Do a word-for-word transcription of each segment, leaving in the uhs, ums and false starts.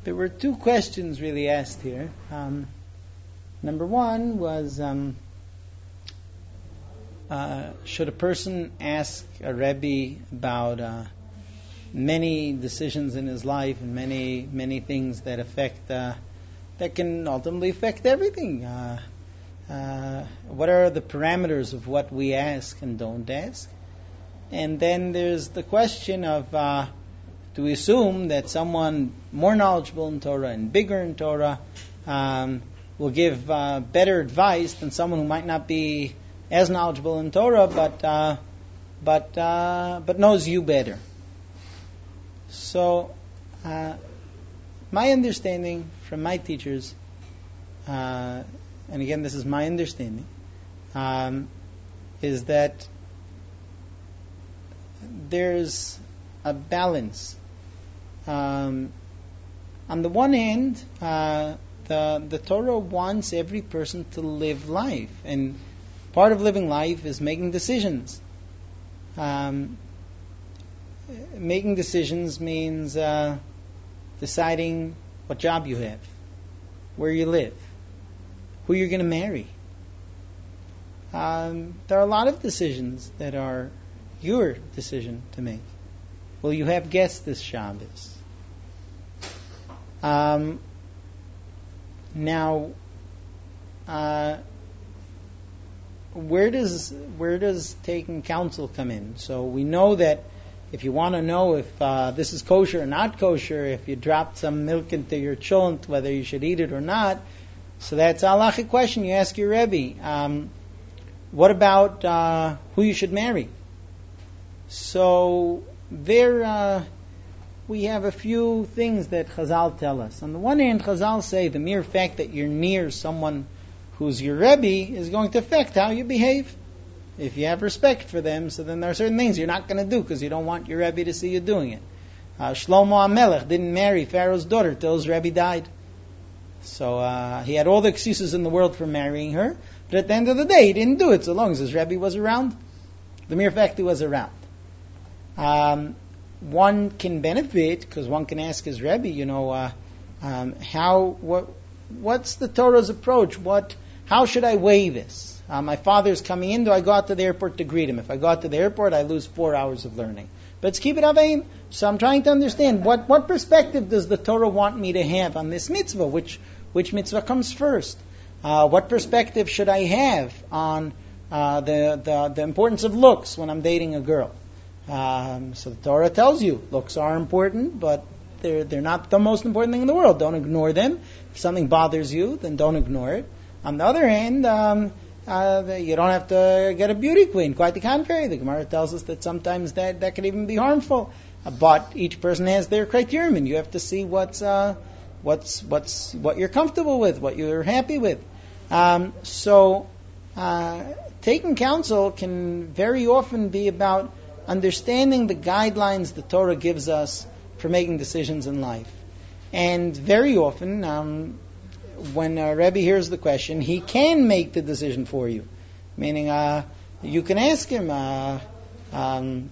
there were two questions really asked here. Um, number one was, um, uh, should a person ask a Rebbe about uh, many decisions in his life and many many things that affect uh, that can ultimately affect everything? Uh, uh, what are the parameters of what we ask and don't ask? And then there's the question of, uh, do we assume that someone more knowledgeable in Torah and bigger in Torah um, will give uh, better advice than someone who might not be as knowledgeable in Torah, but uh, but uh, but knows you better? So, uh, my understanding from my teachers, uh, and again, this is my understanding, um, is that there's a balance. Um, on the one hand, uh, the the Torah wants every person to live life, and part of living life is making decisions. Um, making decisions means uh, deciding what job you have, where you live, who you're going to marry. Um, there are a lot of decisions that are your decision to make. Will you have guests this Shabbos? Um, now, uh, where does where does taking counsel come in? So we know that if you want to know if uh, this is kosher or not kosher, if you dropped some milk into your cholent, whether you should eat it or not, so that's a halachic question. You ask your Rebbe. Um, what about uh, who you should marry? So there uh, we have a few things that Chazal tell us. On the one hand, Chazal say the mere fact that you're near someone who's your Rebbe is going to affect how you behave. If you have respect for them, so then there are certain things you're not going to do because you don't want your Rebbe to see you doing it. Uh, Shlomo HaMelech didn't marry Pharaoh's daughter till his Rebbe died. So uh, he had all the excuses in the world for marrying her, but at the end of the day, he didn't do it so long as his Rebbe was around. The mere fact he was around. Um, one can benefit because one can ask his Rebbe, you know, uh, um, how what what's the Torah's approach? What how should I weigh this? Uh, my father's coming in. Do I go out to the airport to greet him? If I go out to the airport, I lose four hours of learning. But it's keep it avein. So I'm trying to understand what what perspective does the Torah want me to have on this mitzvah? Which which mitzvah comes first? Uh, what perspective should I have on uh, the, the the importance of looks when I'm dating a girl? Um, so the Torah tells you looks are important, but they're they're not the most important thing in the world. Don't ignore them. If something bothers you, then don't ignore it. On the other hand, um, uh, you don't have to get a beauty queen. Quite the contrary. The Gemara tells us that sometimes that, that can even be harmful. Uh, but each person has their criterion, and you have to see what's uh, what's what's what you're comfortable with, what you're happy with. Um, so uh, taking counsel can very often be about understanding the guidelines the Torah gives us for making decisions in life. And very often, um, when a Rebbe hears the question, he can make the decision for you. Meaning, uh, you can ask him, uh, um,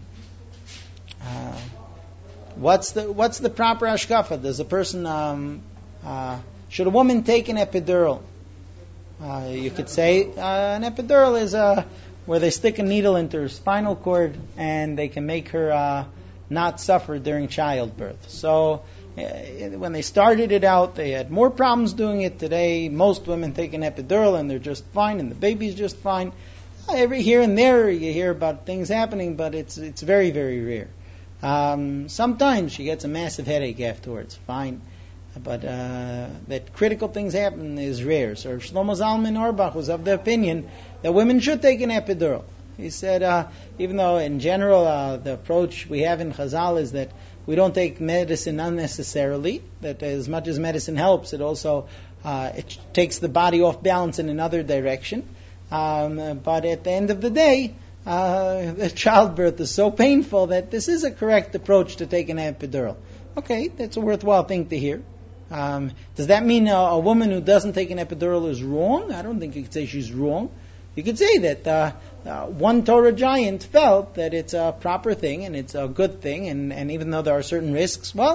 uh, what's the what's the proper hashkafa? Does a person, um, uh, should a woman take an epidural? Uh, you could say uh, an epidural is a where they stick a needle into her spinal cord and they can make her uh, not suffer during childbirth. So uh, when they started it out, they had more problems doing it. Today, most women take an epidural and they're just fine, and the baby's just fine. Every here and there, you hear about things happening, but it's it's very, very rare. Um, sometimes she gets a massive headache afterwards. Fine. But uh, that critical things happen is rare. So Shlomo Zalman Auerbach was of the opinion that women should take an epidural. He said, uh, even though in general uh, the approach we have in Chazal is that we don't take medicine unnecessarily, that as much as medicine helps, it also uh, it takes the body off balance in another direction. Um, but at the end of the day, uh, the childbirth is so painful that this is a correct approach to take an epidural. Okay, that's a worthwhile thing to hear. Um, does that mean a, a woman who doesn't take an epidural is wrong? I don't think you could say she's wrong. You could say that uh, uh, one Torah giant felt that it's a proper thing and it's a good thing, and, and even though there are certain risks, well,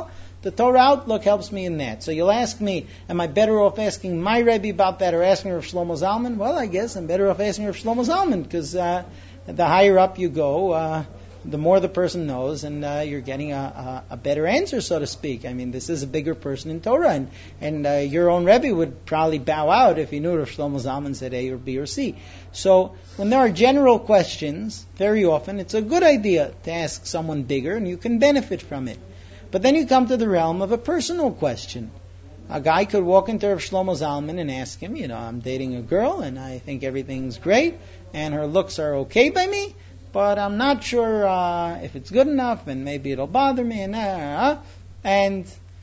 the Torah outlook helps me in that. So you'll ask me, am I better off asking my Rebbe about that or asking Rav Shlomo Zalman? Well, I guess I'm better off asking Rav Shlomo Zalman, because uh, the higher up you go, uh, the more the person knows, and uh, you're getting a, a, a better answer, so to speak. I mean, this is a bigger person in Torah, and, and uh, your own Rebbe would probably bow out if he knew Rav Shlomo Zalman said A or B or C. So when there are general questions, very often it's a good idea to ask someone bigger, and you can benefit from it. But then you come to the realm of a personal question. A guy could walk into Rav Shlomo Zalman and ask him, you know, I'm dating a girl, and I think everything's great, and her looks are okay by me, but I'm not sure uh, if it's good enough, and maybe it'll bother me, and uh, and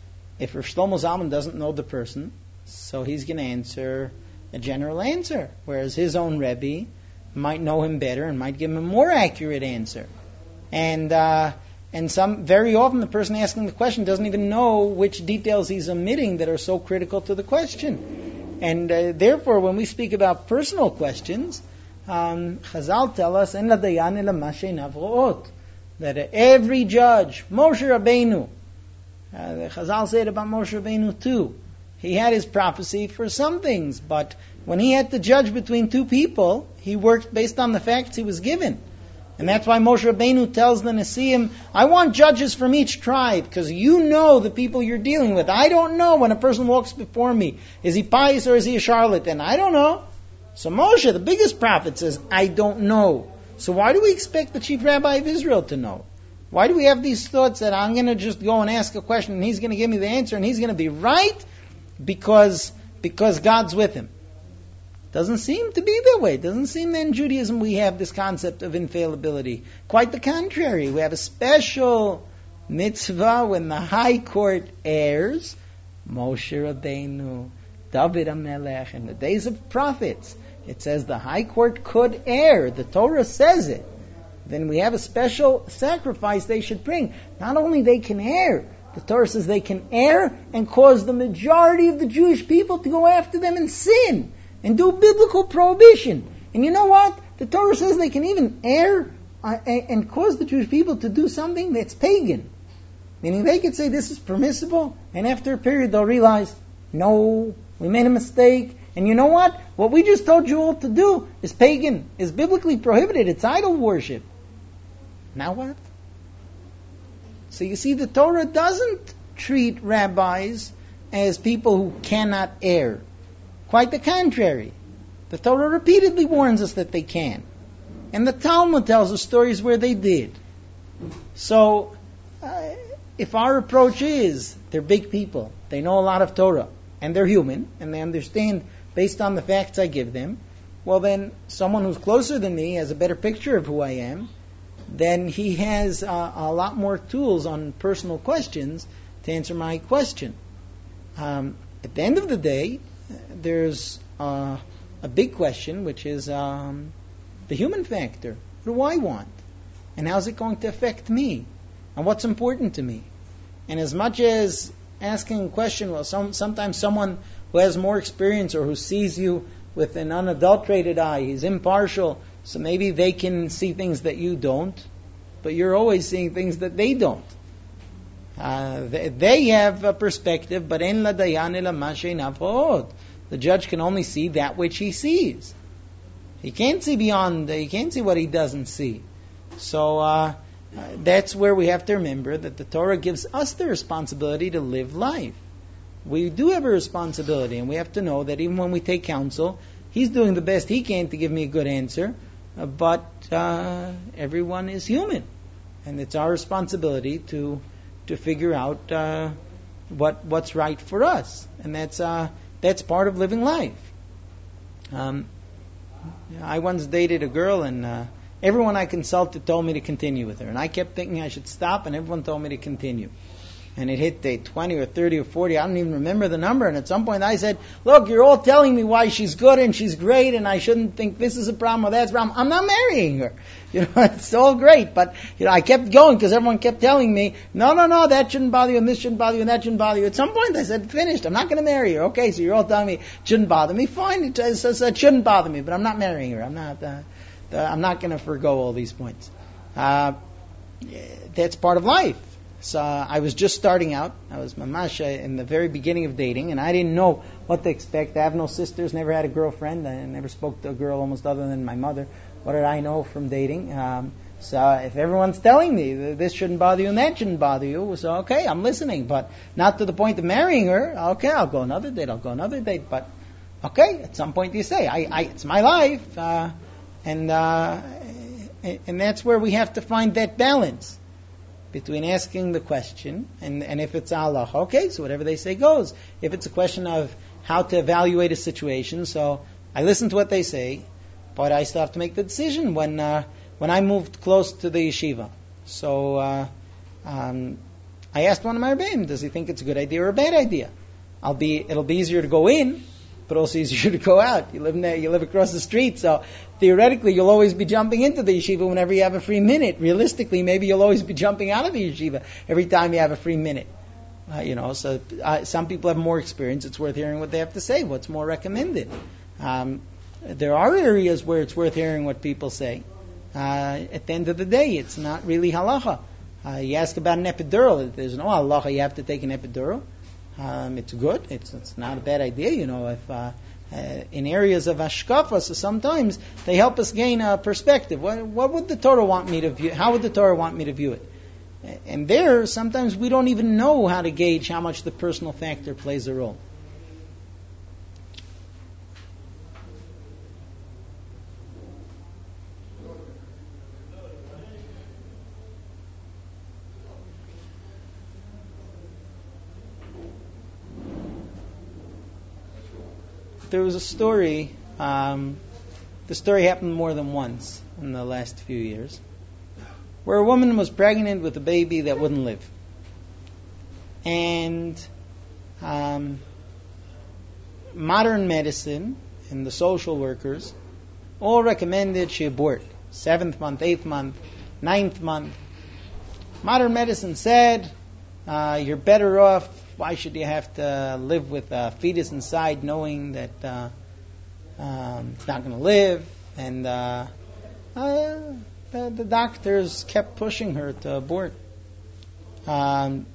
if Rav Shlomo Zalman doesn't know the person, so he's going to answer a general answer, whereas his own Rebbe might know him better and might give him a more accurate answer. And uh, and some very often the person asking the question doesn't even know which details he's omitting that are so critical to the question. And uh, therefore, when we speak about personal questions, Um, Chazal tell us, "En ladayan ela mashe navroot," that every judge, Moshe Rabbeinu, uh, the Chazal said about Moshe Rabbeinu too. He had his prophecy for some things, but when he had to judge between two people, he worked based on the facts he was given, and that's why Moshe Rabbeinu tells the Nesiim, "I want judges from each tribe, because you know the people you're dealing with. I don't know when a person walks before me, is he pious or is he a charlatan? I don't know." So Moshe, the biggest prophet, says, I don't know. So why do we expect the chief rabbi of Israel to know? Why do we have these thoughts that I'm going to just go and ask a question and he's going to give me the answer and he's going to be right because because God's with him? Doesn't seem to be that way. Doesn't seem that in Judaism we have this concept of infallibility. Quite the contrary. We have a special mitzvah when the high court errs. Moshe Rabbeinu, David HaMelech, in the days of prophets, it says the high court could err. The Torah says it. Then we have a special sacrifice they should bring. Not only they can err, the Torah says they can err and cause the majority of the Jewish people to go after them and sin and do biblical prohibition. And you know what? The Torah says they can even err uh, and cause the Jewish people to do something that's pagan. Meaning they could say this is permissible, and after a period they'll realize, no, we made a mistake. And you know what? What we just told you all to do is pagan, is biblically prohibited. It's idol worship. Now what? So you see, the Torah doesn't treat rabbis as people who cannot err. Quite the contrary. The Torah repeatedly warns us that they can. And the Talmud tells us stories where they did. So, uh, if our approach is, they're big people, they know a lot of Torah, and they're human, and they understand based on the facts I give them, well then, someone who's closer than me has a better picture of who I am, then he has uh, a lot more tools on personal questions to answer my question. Um, at the end of the day, there's uh, a big question, which is um, the human factor. What do I want? And how's it going to affect me? And what's important to me? And as much as asking a question, well, some, sometimes someone who has more experience or who sees you with an unadulterated eye, he's impartial, so maybe they can see things that you don't, but you're always seeing things that they don't. Uh, they, they have a perspective, but en la dayan ela mashe navod. The judge can only see that which he sees. He can't see beyond, he can't see what he doesn't see. So uh, that's where we have to remember that the Torah gives us the responsibility to live life. We do have a responsibility, and we have to know that even when we take counsel, he's doing the best he can to give me a good answer, uh, but uh, everyone is human, and it's our responsibility to to figure out uh, what what's right for us, and that's uh, that's part of living life. Um, I once dated a girl, and uh, everyone I consulted told me to continue with her, and I kept thinking I should stop, and everyone told me to continue. And it hit day twenty or thirty or forty, I don't even remember the number, and at some point I said, look, you're all telling me why she's good and she's great, and I shouldn't think this is a problem or that's a problem. I'm not marrying her. You know, it's all great, but you know, I kept going because everyone kept telling me, no, no, no, that shouldn't bother you, and this shouldn't bother you, and that shouldn't bother you. At some point I said, finished, I'm not going to marry her. Okay, so you're all telling me it shouldn't bother me. Fine, it, it, it, it shouldn't bother me, but I'm not marrying her. I'm not, uh, uh, I'm not going to forgo all these points. Uh, that's part of life. So uh, I was just starting out. I was mamash in the very beginning of dating, and I didn't know what to expect. I have no sisters, never had a girlfriend. I never spoke to a girl almost other than my mother. What did I know from dating? Um, so if everyone's telling me that this shouldn't bother you and that shouldn't bother you, so okay, I'm listening, but not to the point of marrying her. Okay, I'll go another date. I'll go another date, but okay, at some point you say, I, I it's my life, uh, and uh, and that's where we have to find that balance between asking the question and, and if it's Allah, okay, so whatever they say goes. If it's a question of how to evaluate a situation, so I listen to what they say, but I still have to make the decision. When uh, when I moved close to the yeshiva, so uh, um, I asked one of my rebbeim, does he think it's a good idea or a bad idea? I'll be, it'll be easier to go in, but also easier to go out. You live in there, you live across the street, so theoretically you'll always be jumping into the yeshiva whenever you have a free minute. Realistically, maybe you'll always be jumping out of the yeshiva every time you have a free minute. Uh, you know, so uh, some people have more experience. It's worth hearing what they have to say. What's more recommended? Um, there are areas where it's worth hearing what people say. Uh, at the end of the day, it's not really halacha. Uh, you ask about an epidural. There's no halacha. You have to take an epidural. Um, it's good. It's it's not a bad idea. You know, if uh, uh, in areas of hashkafa, so sometimes they help us gain a perspective. What, what would the Torah want me to view? How would the Torah want me to view it? And there, sometimes we don't even know how to gauge how much the personal factor plays a role. There was a story, um, the story happened more than once in the last few years, where a woman was pregnant with a baby that wouldn't live. And um, modern medicine and the social workers all recommended she abort. Seventh month, eighth month, ninth month. Modern medicine said, uh, you're better off. Why should you have to live with a fetus inside knowing that uh, um, it's not going to live? And uh, uh, the, the doctors kept pushing her to abort. Um,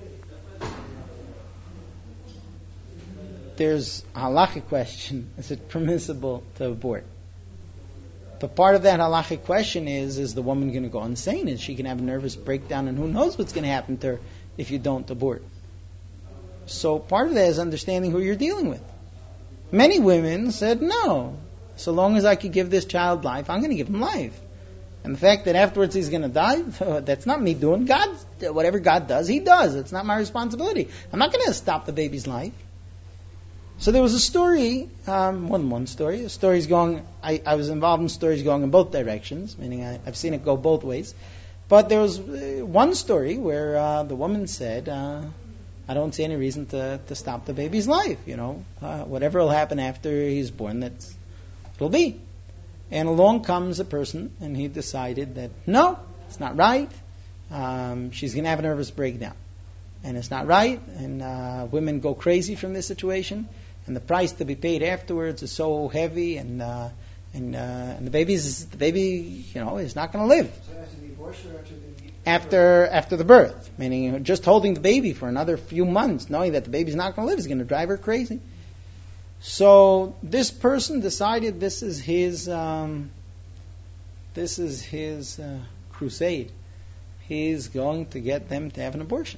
there's a halachic question. Is it permissible to abort? But part of that halachic question is, is the woman going to go insane? Is she going to have a nervous breakdown? And who knows what's going to happen to her if you don't abort? So part of that is understanding who you're dealing with. Many women said, no, so long as I could give this child life, I'm going to give him life. And the fact that afterwards he's going to die, that's not me doing. God, whatever God does, He does. It's not my responsibility. I'm not going to stop the baby's life. So there was a story, um, more than one story. Stories going, I, I was involved in stories going in both directions, meaning I, I've seen it go both ways. But there was uh, one story where uh, the woman said, uh, I don't see any reason to, to stop the baby's life. You know, uh, whatever will happen after he's born, that's it'll be. And along comes a person, and he decided that no, it's not right. Um, she's going to have a nervous breakdown, and it's not right. And uh, women go crazy from this situation, and the price to be paid afterwards is so heavy, and uh, and, uh, and the baby's the baby, you know, is not going to live. So after the abortion or after the After after the birth, meaning you know, just holding the baby for another few months, knowing that the baby's not going to live, is going to drive her crazy. So this person decided this is his um, this is his uh, crusade. He's going to get them to have an abortion.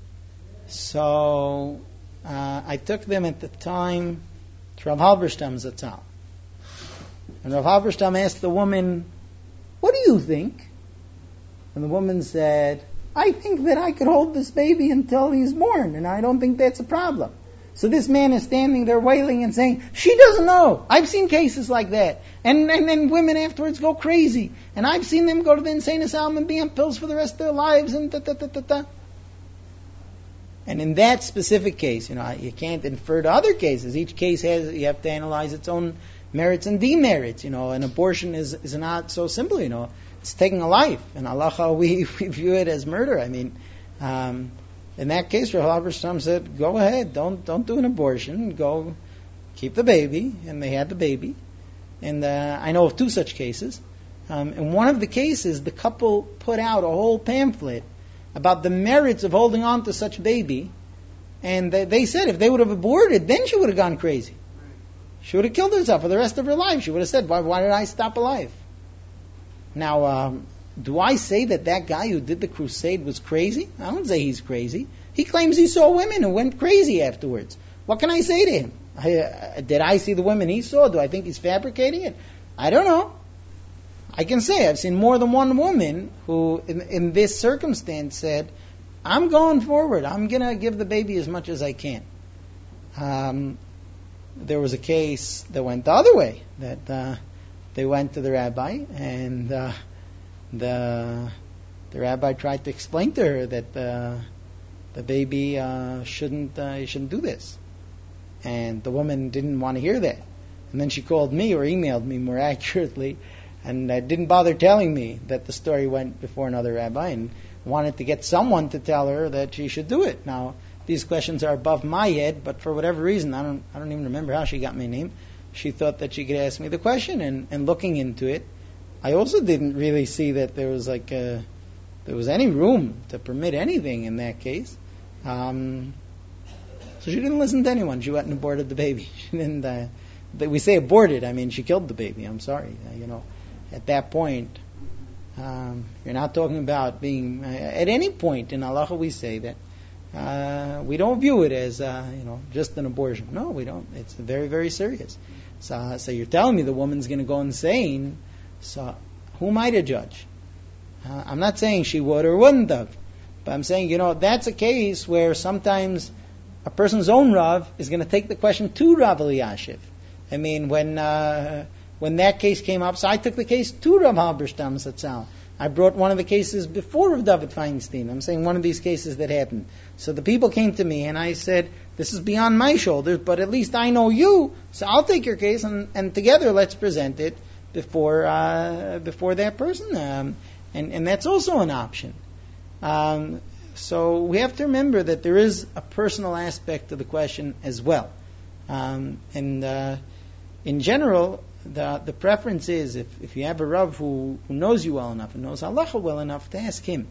So uh, I took them at the time to Rav Halberstam Zatzal, and Rav Halberstam asked the woman, "What do you think?" And the woman said, I think that I could hold this baby until he's born, and I don't think that's a problem. So this man is standing there wailing and saying, she doesn't know. I've seen cases like that. And and then women afterwards go crazy. And I've seen them go to the insane asylum and be on pills for the rest of their lives. And ta ta ta ta ta. And in that specific case, you know, you can't infer to other cases. Each case has, you have to analyze its own merits and demerits. You know, an abortion is, is not so simple, you know. It's taking a life. In halacha, we, we view it as murder. I mean, um, in that case, Rav Halberstam said, go ahead, don't don't do an abortion, go keep the baby. And they had the baby. And uh, I know of two such cases. Um, in one of the cases, the couple put out a whole pamphlet about the merits of holding on to such a baby. And they, they said if they would have aborted, then she would have gone crazy. She would have killed herself for the rest of her life. She would have said, why, why did I stop alive? Now, um, do I say that that guy who did the crusade was crazy? I don't say he's crazy. He claims he saw women who went crazy afterwards. What can I say to him? I, uh, did I see the women he saw? Do I think he's fabricating it? I don't know. I can say I've seen more than one woman who, in, in this circumstance, said, I'm going forward. I'm going to give the baby as much as I can. Um, there was a case that went the other way, that uh, they went to the rabbi, and uh, the the rabbi tried to explain to her that uh, the baby uh, shouldn't uh, shouldn't do this. And the woman didn't want to hear that. And then she called me, or emailed me more accurately, and uh, didn't bother telling me that the story went before another rabbi, and wanted to get someone to tell her that she should do it. Now, these questions are above my head, but for whatever reason, I don't I don't even remember how she got my name. She thought that she could ask me the question, and, and looking into it, I also didn't really see that there was like a, there was any room to permit anything in that case. Um, so she didn't listen to anyone. She went and aborted the baby. She didn't. Uh, we say aborted. I mean, she killed the baby. I'm sorry. Uh, you know, at that point, um, you're not talking about being. Uh, at any point in halacha, we say that uh, we don't view it as uh, you know just an abortion. No, we don't. It's very, very serious. So, so you're telling me the woman's going to go insane. So who am I to judge? Uh, I'm not saying she would or wouldn't have, but I'm saying, you know, that's a case where sometimes a person's own Rav is going to take the question to Rav Elyashiv. I mean, when uh, when that case came up, so I took the case to Rav Halberstam Zatzal. I brought one of the cases before of David Feinstein. I'm saying one of these cases that happened. So the people came to me and I said, this is beyond my shoulders, but at least I know you, so I'll take your case and, and together let's present it before uh, before that person. Um, and, and that's also an option. Um, so we have to remember that there is a personal aspect to the question as well. Um, and uh, in general, the the preference is if, if you have a Rav who, who knows you well enough and knows halacha well enough to ask him.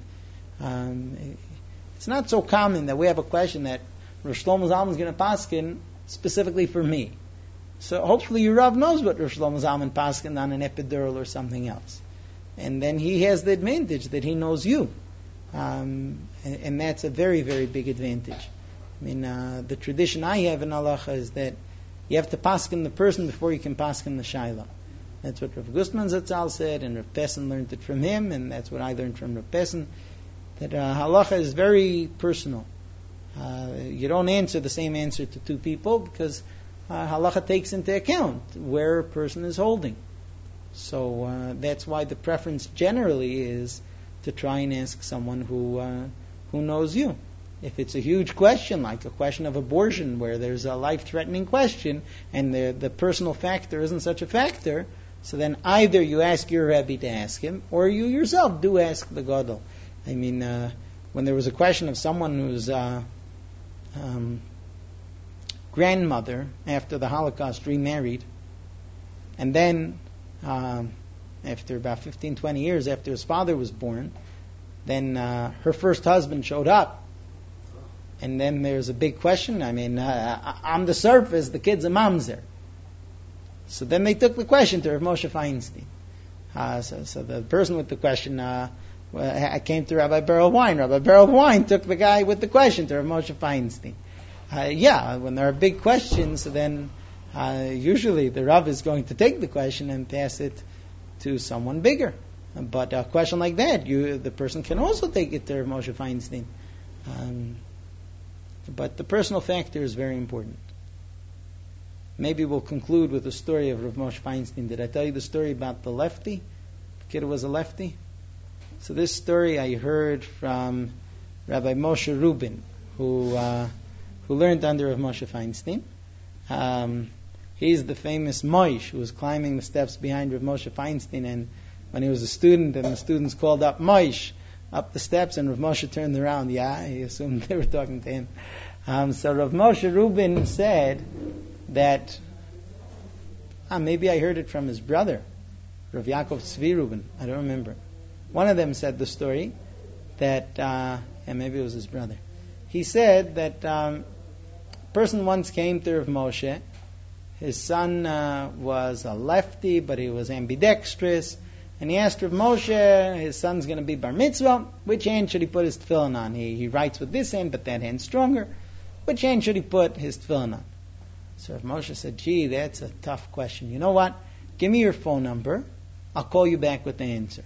Um, it's not so common that we have a question that Rosh Shlomo Zalman is going to paskin specifically for me. So hopefully your Rav knows what Rosh Shlomo Zalman paskin on an epidural or something else. And then he has the advantage that he knows you. Um, and, and that's a very, very big advantage. I mean, uh, the tradition I have in halacha is that you have to paskin the person before you can paskin the shaila. That's what Rav Gustman Zatzal said, and Rav Pessin learned it from him, and that's what I learned from Rav Pessin, that uh, halacha is very personal. Uh, you don't answer the same answer to two people because uh, halacha takes into account where a person is holding. So uh, that's why the preference generally is to try and ask someone who uh, who knows you. If it's a huge question, like a question of abortion, where there's a life-threatening question, and the the personal factor isn't such a factor, so then either you ask your Rebbe to ask him, or you yourself do ask the Gadol. I mean, uh, when there was a question of someone who's uh, um, grandmother after the Holocaust remarried, and then um, after about fifteen, twenty years after his father was born, then uh, her first husband showed up. And then there's a big question. I mean, uh, on the surface, the kid's a mamzer. So then they took the question to Rav Moshe Feinstein. Uh, so, so the person with the question uh, I came to Rabbi Beryl Wein. Rabbi Beryl Wein took the guy with the question to Rav Moshe Feinstein. Uh, yeah, when there are big questions, then uh, usually the Rav is going to take the question and pass it to someone bigger. But a question like that, you the person can also take it to Rav Moshe Feinstein. Um, But the personal factor is very important. Maybe we'll conclude with the story of Rav Moshe Feinstein. Did I tell you the story about the lefty? The kid who was a lefty? So this story I heard from Rabbi Moshe Rubin, who uh, who learned under Rav Moshe Feinstein. Um, he's the famous Moish who was climbing the steps behind Rav Moshe Feinstein, and when he was a student, and the students called up Moish up the steps, and Rav Moshe turned around. Yeah, he assumed they were talking to him. Um, so Rav Moshe Rubin said that, ah, maybe I heard it from his brother, Rav Yaakov Tzvi Rubin. I don't remember. One of them said the story that, uh, and maybe it was his brother, he said that um, a person once came to Rav Moshe. His son uh, was a lefty, but he was ambidextrous. And he asked Rav Moshe, his son's going to be bar mitzvah, which hand should he put his tefillin on? He, he writes with this hand, but that hand's stronger. Which hand should he put his tefillin on? So Rav Moshe said, gee, that's a tough question. You know what? Give me your phone number. I'll call you back with the answer.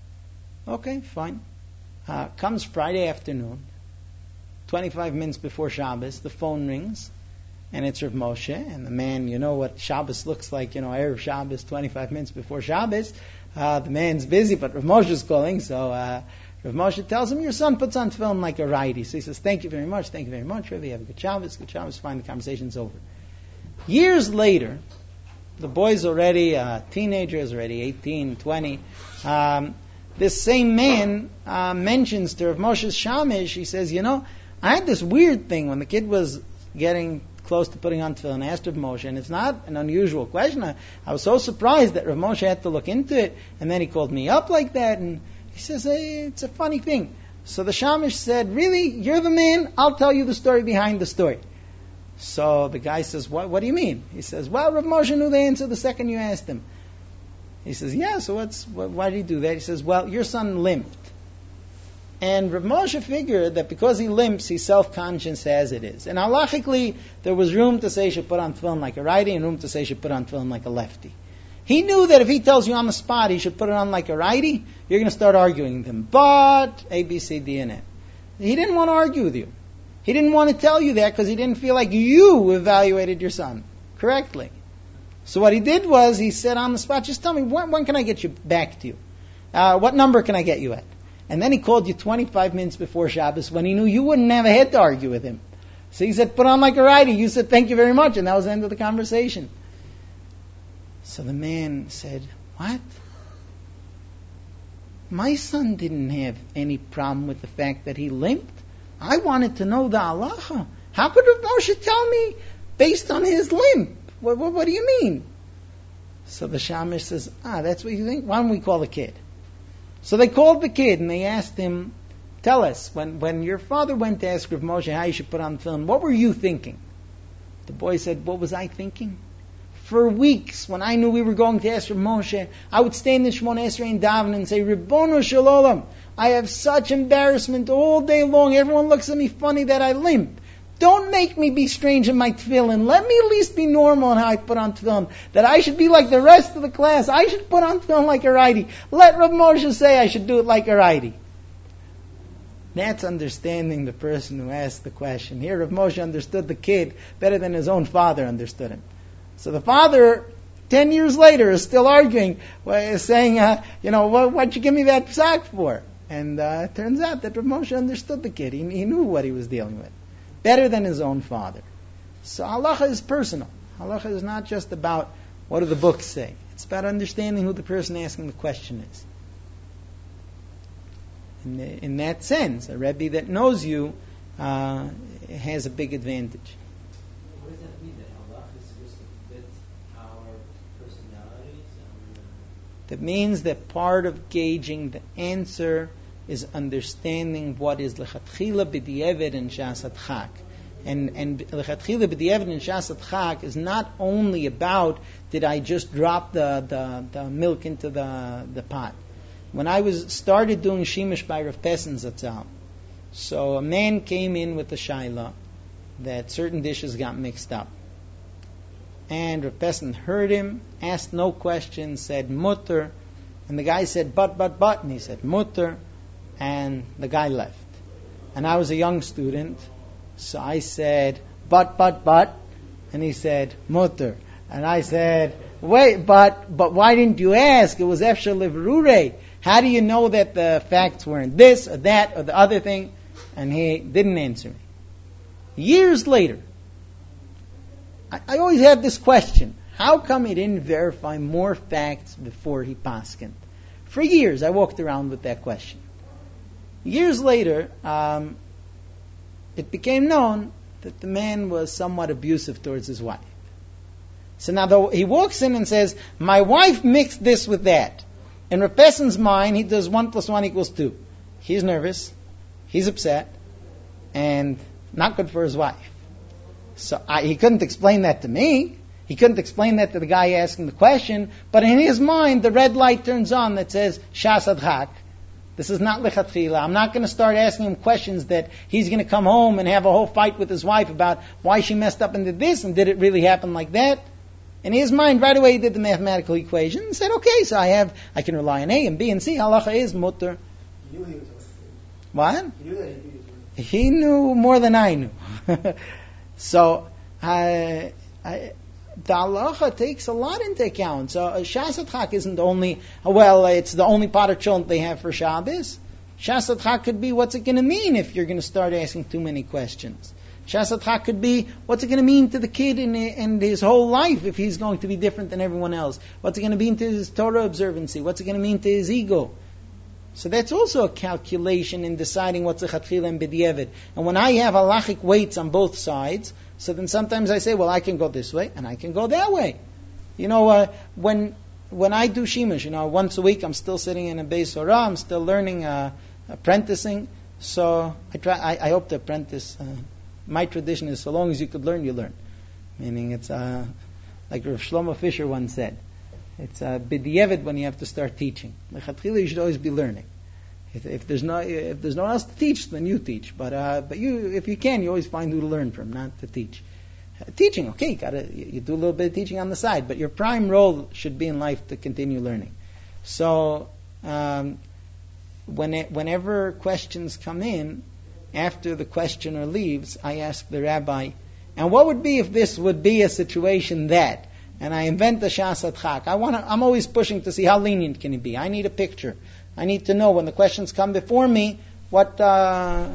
Okay, fine. Uh, comes Friday afternoon, twenty-five minutes before Shabbos, the phone rings, and it's Rav Moshe, and the man, you know what Shabbos looks like, you know, Erev Shabbos, twenty-five minutes before Shabbos. Uh, the man's busy, but Rav Moshe is calling, so uh, Rav Moshe tells him, your son puts on tefillin like a righty. So he says, thank you very much, thank you very much, Rebbe, have a good Shabbos, good Shabbos, fine, the conversation's over. Years later, the boy's already a teenager, is already eighteen, twenty. Um, this same man uh, mentions to Rav Moshe's shamish, he says, you know, I had this weird thing when the kid was getting close to putting on tefillin. I asked Rav Moshe, and it's not an unusual question. I, I was so surprised that Rav Moshe had to look into it, and then he called me up like that, and he says, hey, it's a funny thing. So the shamish said, really, you're the man? I'll tell you the story behind the story. So the guy says, what, what do you mean? He says, well, Rav Moshe knew the answer the second you asked him. He says, yeah, so what's, what, why did he do that? He says, well, your son limped. And Rav Moshe figured that because he limps, he's self-conscious as it is. And halachically, there was room to say he should put on tefillin like a righty and room to say he should put on tefillin like a lefty. He knew that if he tells you on the spot he should put it on like a righty, you're going to start arguing with him. But, A, B, C, D, and F. He didn't want to argue with you. He didn't want to tell you that because he didn't feel like you evaluated your son correctly. So what he did was, he said on the spot, just tell me, when, when can I get you back to you? Uh, what number can I get you at? And then he called you twenty-five minutes before Shabbos when he knew you wouldn't have a head to argue with him. So he said, put on like a righty. You said, thank you very much. And that was the end of the conversation. So the man said, what? My son didn't have any problem with the fact that he limped. I wanted to know the halacha. How could Rav Moshe tell me based on his limp? What, what, what do you mean? So the shamish says, ah, that's what you think? Why don't we call the kid? So they called the kid and they asked him, tell us, when, when your father went to ask Rav Moshe how you should put on tefillin, what were you thinking? The boy said, what was I thinking? For weeks, when I knew we were going to ask Rav Moshe, I would stay in the Shemona Esrei and daven and say, Ribbono Shel Olam, I have such embarrassment all day long. Everyone looks at me funny that I limp. Don't make me be strange in my tefillin. Let me at least be normal in how I put on tefillin. That I should be like the rest of the class. I should put on tefillin like a righty. Let Rav Moshe say I should do it like a righty. That's understanding the person who asked the question. Here Rav Moshe understood the kid better than his own father understood him. So the father, ten years later, is still arguing, saying, uh, you know, what, what'd you give me that sock for? And uh, it turns out that Rav Moshe understood the kid. He, he knew what he was dealing with. Better than his own father. So halacha is personal. Halacha is not just about what do the books say. It's about understanding who the person asking the question is. In, the, in that sense, a Rebbe that knows you uh, has a big advantage. What does that mean? That halacha is supposed to fit our personalities? That means that part of gauging the answer is understanding what is lechatchila b'di'evet and shasat chak. And and lechatchila b'di'evet and shasat chak is not only about did I just drop the, the, the milk into the, the pot. When I was started doing Shemesh by Rav Pessin Zatzal, so a man came in with a shaila that certain dishes got mixed up. And Rav Pessin heard him, asked no questions, said mutter, and the guy said but, but, but, and he said mutter, and the guy left. And I was a young student, so I said, but, but, but, and he said, mutter. And I said, wait, but, but why didn't you ask? It was Efshar Levrure. How do you know that the facts weren't this or that or the other thing? And he didn't answer me. Years later, I, I always had this question. How come he didn't verify more facts before he paskined? For years, I walked around with that question. Years later, um, it became known that the man was somewhat abusive towards his wife. So now the, he walks in and says, my wife mixed this with that. In Rav Pessin's mind, he does one plus one equals two. He's nervous. he's upset, and not good for his wife. So I, he couldn't explain that to me. He couldn't explain that to the guy asking the question. But in his mind, the red light turns on that says, Shas Adchak. This is not lichatchila. I'm not going to start asking him questions that he's going to come home and have a whole fight with his wife about why she messed up and did this, and did it really happen like that? In his mind, right away, he did the mathematical equation and said, okay, so I have, I can rely on A and B and C. Halacha is mutter. He knew he was What? He knew that he was He knew more than I knew. So, I, I, the halacha takes a lot into account. So, uh, Shas Adchak isn't only, well, it's the only pot of chont they have for Shabbos. Shas Adchak could be, what's it going to mean if you're going to start asking too many questions? Shas Adchak could be, what's it going to mean to the kid in, in his whole life if he's going to be different than everyone else? What's it going to mean to his Torah observancy? What's it going to mean to his ego? So that's also a calculation in deciding what's a chatchila and b'diavad. And when I have halachic weights on both sides, so then sometimes I say, well, I can go this way and I can go that way. You know, uh, when when I do shimush, you know, once a week I'm still sitting in a Beis Horah, I'm still learning, uh, apprenticing. So I try. I, I hope to apprentice. Uh, my tradition is, so long as you could learn, you learn. Meaning, it's uh, like Rav Shlomo Fisher once said. It's a b'diavad when you have to start teaching. Lechatchila, you should always be learning. If, if there's no if there's no one else to teach, then you teach. But uh, but you, if you can, you always find who to learn from, not to teach. Uh, teaching, okay, you gotta you, you do a little bit of teaching on the side, but your prime role should be in life to continue learning. So um, when it, whenever questions come in, after the questioner leaves, I ask the rabbi, and what would be if this would be a situation that? And I invent the Shas Adchak. I want I'm always pushing to see how lenient can it be. I need a picture. I need to know when the questions come before me, what, uh,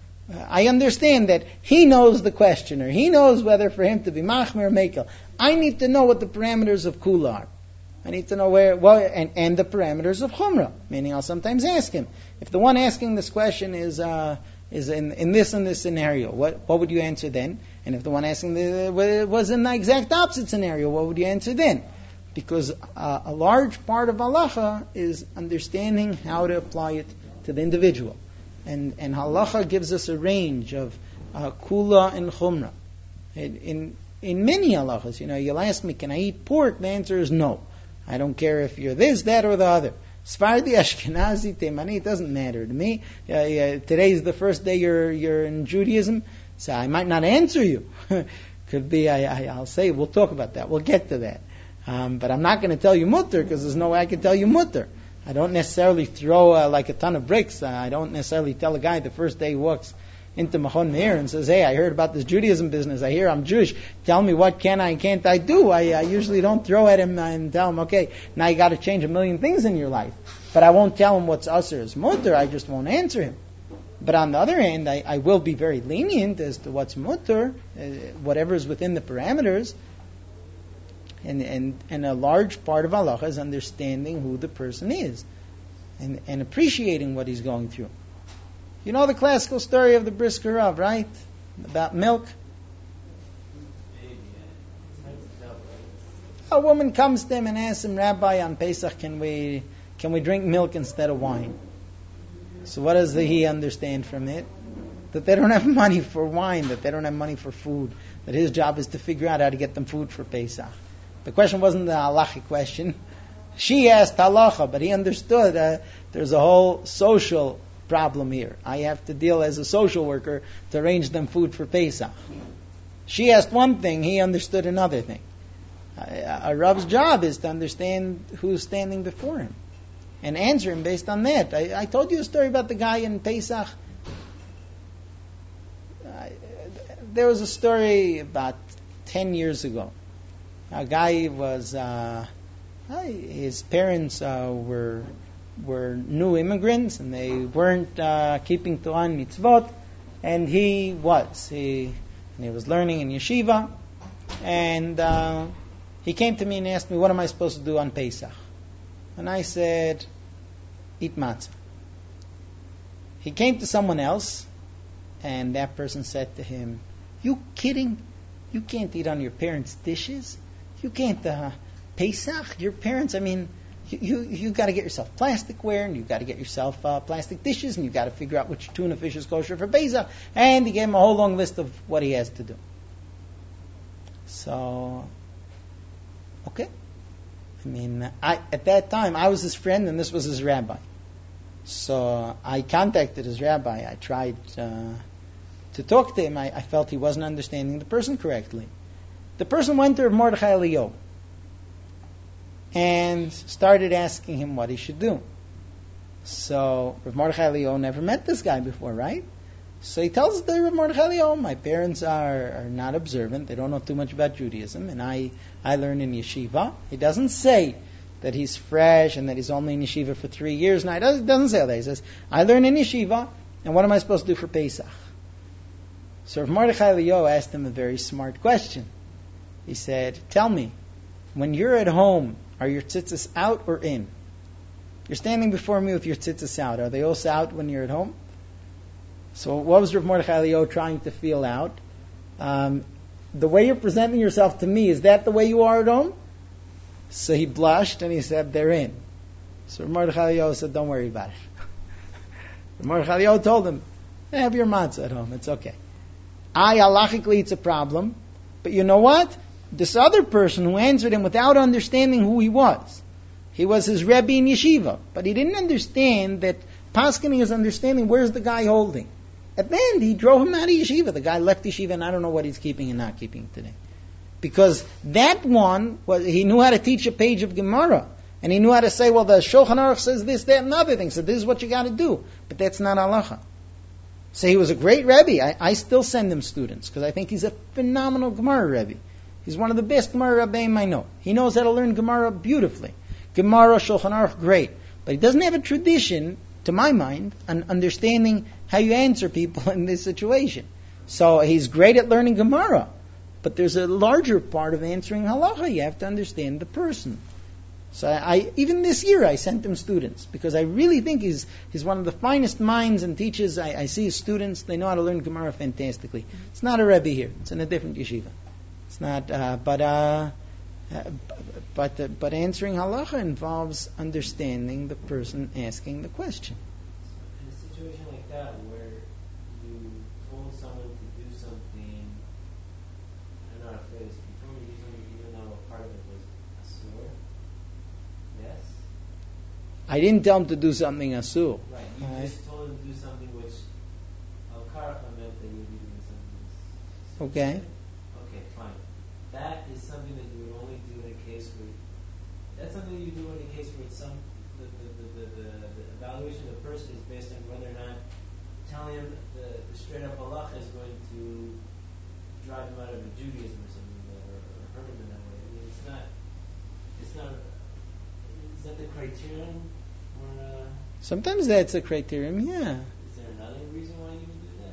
I understand that he knows the questioner. He knows whether for him to be machmer or mekel. I need to know what the parameters of kula are. I need to know where, well, and, and the parameters of chumrah. Meaning I'll sometimes ask him, if the one asking this question is, uh, is in, in this and this scenario, what, what would you answer then? And if the one asking the, was in the exact opposite scenario, what would you answer then? Because uh, a large part of halacha is understanding how to apply it to the individual. And, and halacha gives us a range of uh, kula and chumrah. In, in, in many halachas, you know, you'll ask me, can I eat pork? The answer is no. I don't care if you're this, that, or the other. Sephardi, Ashkenazi, Temani, it doesn't matter to me. Uh, uh, today's the first day you're you're in Judaism, so I might not answer you. Could be, I, I, I'll say, we'll talk about that. We'll get to that. Um, but I'm not going to tell you mutter, because there's no way I can tell you mutter. I don't necessarily throw uh, like a ton of bricks. Uh, I don't necessarily tell a guy the first day he walks into Machon Meir and says, hey, I heard about this Judaism business. I hear I'm Jewish. Tell me what can I and can't I do. I, I usually don't throw at him and tell him, okay, now you got to change a million things in your life. But I won't tell him what's usher is mutter. I just won't answer him. But on the other hand, I, I will be very lenient as to what's mutter, uh, whatever is within the parameters. And, and and a large part of halacha is understanding who the person is and, and appreciating what he's going through. You know the classical story of the Brisker Rav, right? About milk. A woman comes to him and asks him, Rabbi, on Pesach, can we can we drink milk instead of wine? So what does he understand from it? That they don't have money for wine, that they don't have money for food, that his job is to figure out how to get them food for Pesach. The question wasn't the halachic question. She asked halacha, but he understood uh, there's a whole social problem here. I have to deal as a social worker to arrange them food for Pesach. She asked one thing, he understood another thing. A, a Rav's job is to understand who's standing before him and answer him based on that. I, I told you a story about the guy in Pesach. I, there was a story about ten years ago. A guy was, uh, his parents uh, were were new immigrants and they weren't uh, keeping Torah and mitzvot, and he was. He and he was learning in yeshiva, and uh, he came to me and asked me, what am I supposed to do on Pesach? And I said, eat matzah. He came to someone else, and that person said to him, you kidding? You can't eat on your parents' dishes? You can't, uh, Pesach? Your parents, I mean, you you, you got to get yourself plasticware, and you got to get yourself uh, plastic dishes, and you got to figure out which tuna fish is kosher for Pesach. And he gave him a whole long list of what he has to do. So, okay. I mean, I at that time I was his friend, and this was his rabbi. So I contacted his rabbi. I tried uh, to talk to him. I, I felt he wasn't understanding the person correctly. The person went to Rav Mordechai Eliyahu and started asking him what he should do. So Rav Mordechai Eliyahu never met this guy before, right? So he tells the Rav Mordechai Eliyahu, my parents are, are not observant. They don't know too much about Judaism, and I, I learn in yeshiva. He doesn't say that he's fresh and that he's only in yeshiva for three years now. He doesn't, doesn't say that. He says, I learn in yeshiva, and what am I supposed to do for Pesach? So Rav Mordechai Eliyahu asked him a very smart question. He said, tell me, when you're at home, are your tzitzis out or in? You're standing before me with your tzitzis out. Are they also out when you're at home? So what was Rav Mordechai Eliyahu trying to feel out? Um, the way you're presenting yourself to me, is that the way you are at home? So he blushed and he said, they're in. So Rav Mordechai Eliyahu said, don't worry about it. Rav Mordechai Eliyahu told him, have your matzah at home, it's okay. I, halachically, it's a problem, but you know what? This other person who answered him without understanding who he was, he was his Rebbe in yeshiva, but he didn't understand that Paskening is understanding where's the guy holding. At the end, he drove him out of yeshiva. The guy left yeshiva, and I don't know what he's keeping and not keeping today. Because that one, was, he knew how to teach a page of Gemara. And he knew how to say, well, the Shulchan Aruch says this, that, and other things. So this is what you got to do. But that's not halacha. So he was a great Rebbe. I, I still send him students, because I think he's a phenomenal Gemara Rebbe. He's one of the best Gemara Rebbeim I know. He knows how to learn Gemara beautifully. Gemara, Shulchan Aruch, great. But he doesn't have a tradition, to my mind, on understanding how you answer people in this situation. So he's great at learning Gemara. But there's a larger part of answering halacha. You have to understand the person. So I, I even this year I sent him students, because I really think he's he's one of the finest minds and teachers. I, I see his students, they know how to learn Gemara fantastically. It's not a Rebbe here. It's in a different yeshiva. It's not, uh, but uh, uh, but uh, but answering halacha involves understanding the person asking the question. In a situation like that, where you told someone to do something, I'm not afraid, you told me to do something even though a part of it was asur, yes? I didn't tell him to do something asur. Right, you Right. just told him to do something which al-karacha meant that you would be doing something. Okay. Okay, fine. That is something that you would only do in a case where, that's something that you do in a case where it's some, the, the, the, the, the, the evaluation of the person is based on whether or not telling him the, the straight up halacha is going to drive him out of Judaism or something like that, or, or hurt him in that way. I mean, it's not, it's not, is that the criterion? Or, uh, Sometimes that's a criterion, yeah. is there another reason why you would do that?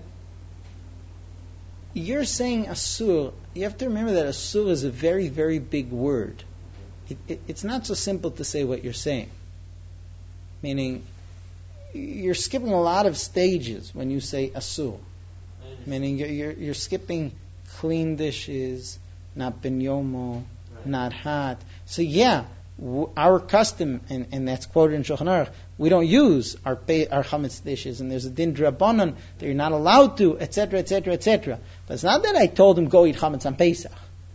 You're saying asur. You have to remember that asur is a very, very big word. It, it, it's not so simple to say what you're saying. Meaning, you're skipping a lot of stages when you say asur. Meaning, you're, you're, you're skipping clean dishes, not binyomo, Right. not hot. So yeah, w- our custom, and, and that's quoted in Shulchan Aruch, we don't use our pe- our chametz dishes, and there's a din drabanan that you're not allowed to, et cetera, et cetera, et cetera. But it's not that I told him go eat chametz on Pesach.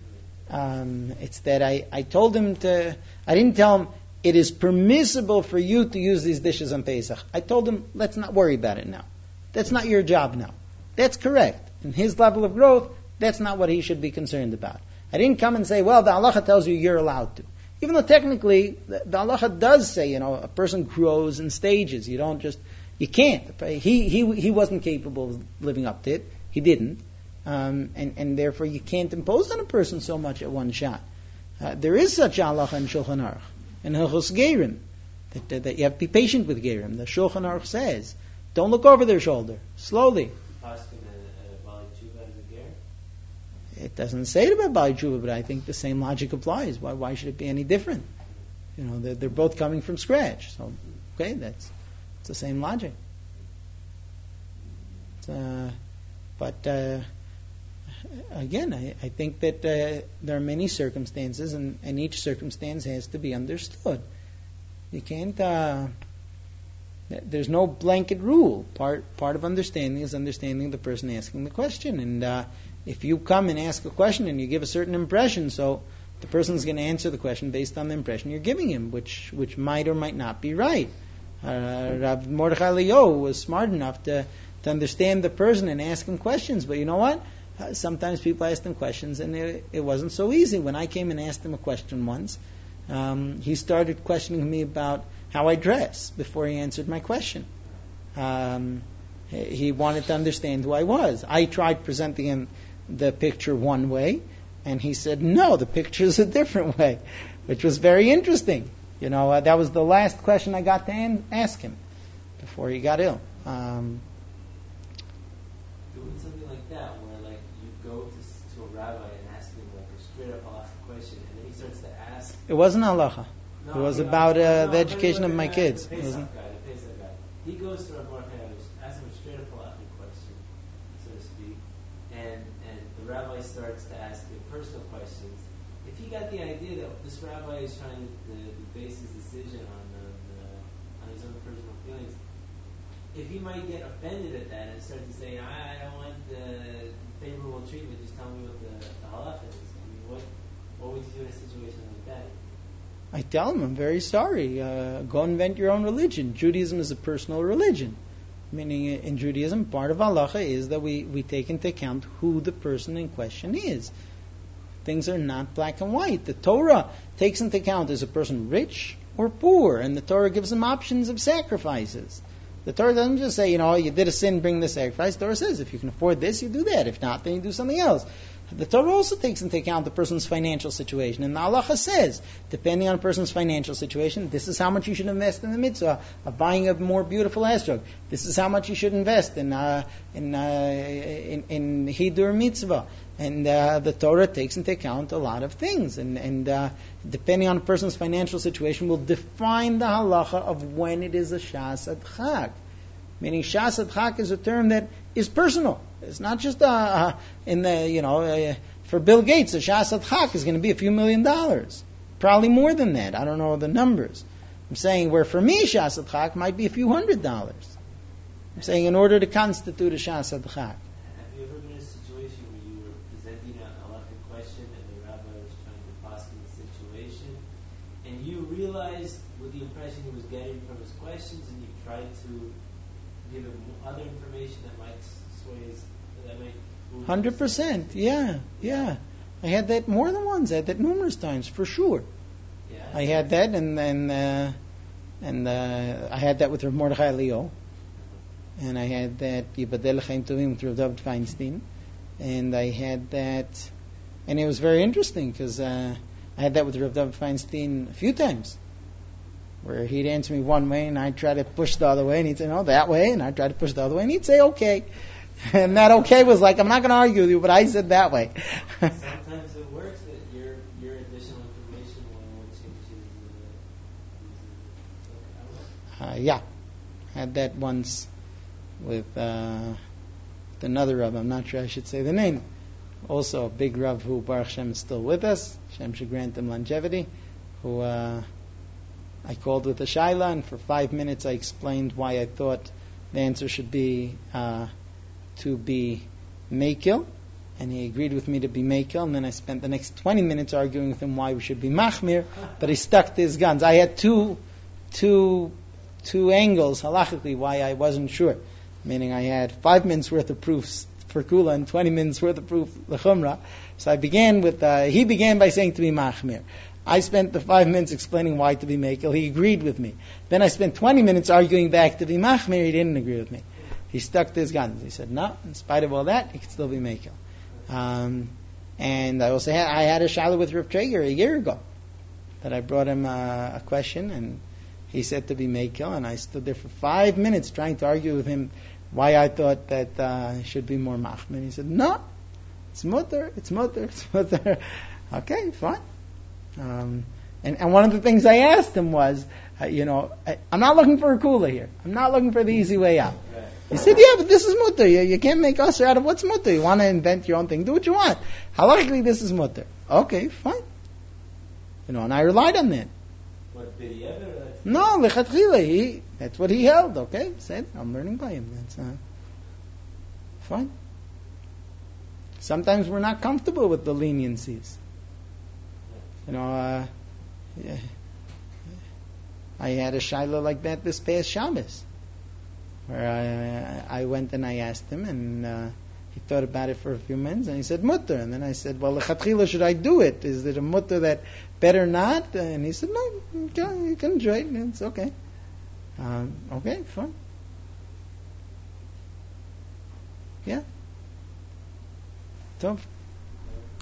Um, it's that I, I told him to, I didn't tell him it is permissible for you to use these dishes on Pesach. I told him, let's not worry about it now. That's not your job now. That's correct. In his level of growth, that's not what he should be concerned about. I didn't come and say, well, the halacha tells you you're allowed to. Even though technically, the, the halacha does say, you know, a person grows in stages. You don't just, you can't. He, he, he wasn't capable of living up to it. He didn't. Um, and, and therefore you can't impose on a person so much at one shot. Uh, there is such halacha in Shulchan Aruch, in Hilchos Gerim, that, that, that you have to be patient with Gerim. The Shulchan Aruch says, don't look over their shoulder. Slowly. It doesn't say it about Bali Tshuva, but I think the same logic applies. Why, why should it be any different? You know, they're, they're both coming from scratch. So, okay, that's it's the same logic. Uh, but uh, again, I, I think that uh, there are many circumstances, and, and each circumstance has to be understood. You can't. Uh, there's no blanket rule. Part part of understanding is understanding the person asking the question. And uh, if you come and ask a question and you give a certain impression, so the person's going to answer the question based on the impression you're giving him, which which might or might not be right. Uh, Rav Mordechai Eliyahu was smart enough to to understand the person and ask him questions. But you know what? Uh, sometimes people ask him questions, and it, it wasn't so easy. When I came and asked him a question once, um, he started questioning me about how I dress before he answered my question. Um, he wanted to understand who I was. I tried presenting him the picture one way, and he said, no, the picture is a different way, which was very interesting. You know, uh, that was the last question I got to an- ask him before he got ill. Um, Doing something like that, where like you go to, to a rabbi and ask him like a straight up halacha question, and then he starts to ask. it wasn't halacha. No, It was I mean, about no, uh, no, the I'm education of talking my about kids. The It Pesach wasn't- guy, the Pesach guy. He goes to Rav Mordechai, asks him a straight up halacha question, so to speak, and and the rabbi starts to ask him personal questions. If he got the idea that this rabbi is trying to, to, to base his decision on on, uh, on his own personal feelings, if he might get offended at that and start to say, I, I don't want the favorable treatment, just tell me what the, the halacha is. I mean, what what would you do in a situation like that? I tell him, I'm very sorry. Uh, go invent your own religion. Judaism is a personal religion. Meaning, in Judaism, part of halacha is that we, we take into account who the person in question is. Things are not black and white. The Torah takes into account, is a person rich or poor? And the Torah gives them options of sacrifices. The Torah doesn't just say, you know, you did a sin, bring the sacrifice. The Torah says, if you can afford this, you do that. If not, then you do something else. The Torah also takes into account the person's financial situation. And the halacha says, depending on a person's financial situation, this is how much you should invest in the mitzvah of buying a more beautiful esrog. This is how much you should invest in uh, in, uh, in in hidur mitzvah. And uh, the Torah takes into account a lot of things. And, and uh, depending on a person's financial situation, will define the halacha of when it is a shas adchak. Meaning, shas adchak is a term that is personal. It's not just uh, in the, you know, uh, for Bill Gates, a shas adchak is going to be a few million dollars. Probably more than that. I don't know the numbers. I'm saying where for me, shas adchak might be a few hundred dollars. I'm saying in order to constitute a shas adchak. Have you ever been in a situation where you were presenting a halachic question and the rabbi was trying to pass in the situation, and you realized with the impression he was getting from his questions, and you tried to give him other information that might sway his, that might one hundred percent, yeah, yeah. I had that more than once. I had that numerous times, for sure. Yeah. I had that, and then uh, and uh, I had that with Rav Mordechai Eliyahu, and I had that Yibadel Chaim Tovim with Rav David Feinstein, and I had that, and it was very interesting because uh, I had that with Rav David Feinstein a few times, where he'd answer me one way and I'd try to push the other way, and he'd say, no, that way, and I'd try to push the other way, and he'd say, okay. And that okay was like, I'm not going to argue with you, but I said that way. Sometimes it works that your your additional information will change his. uh, yeah. I had that once with uh, another Rav, I'm not sure I should say the name. Also a big Rav who, Baruch Hashem, is still with us. Hashem should grant him longevity. Who uh, I called with a shaila, and for five minutes I explained why I thought the answer should be uh, to be Meikil, and he agreed with me to be Meikil, and then I spent the next twenty minutes arguing with him why we should be Machmir, but he stuck to his guns. I had two, two, two angles halachically why I wasn't sure, meaning I had five minutes worth of proofs for Kula and twenty minutes worth of proof l'chumra. So I began with, uh, he began by saying to be Machmir. I spent the five minutes explaining why to be Meikil. He agreed with me. Then I spent twenty minutes arguing back to be Machmir. He didn't agree with me. He stuck to his guns. He said, no, in spite of all that, he could still be Meikil. Um, and I also had, I had a shaila with Rav Traeger a year ago that I brought him uh, a question, and he said to be Meikil, and I stood there for five minutes trying to argue with him why I thought that uh, it should be more Machmir. He said, no, it's mutter, it's mutter, it's mutter. Okay, fine. Um, and, and one of the things I asked him was, uh, you know, I, I'm not looking for a kula here. I'm not looking for the easy way out. He said, yeah, but this is mutter. You, you can't make usher out of what's mutter. You want to invent your own thing. Do what you want. Halachically, this is mutter. Okay, fine. You know, and I relied on that. What, did he ever No, lechatchila, he, that's what he held, okay? Said, I'm learning by him. That's uh, fine. Sometimes we're not comfortable with the leniencies. You know, uh, yeah. I had a shaila like that this past Shabbos, where I, I went and I asked him, and uh, he thought about it for a few minutes, and he said mutter. And then I said, well, lechatchila, should I do it? Is it a mutter that better not? And he said, no, you can, you can enjoy it. It's okay. Um, okay, fine. Yeah. Tough.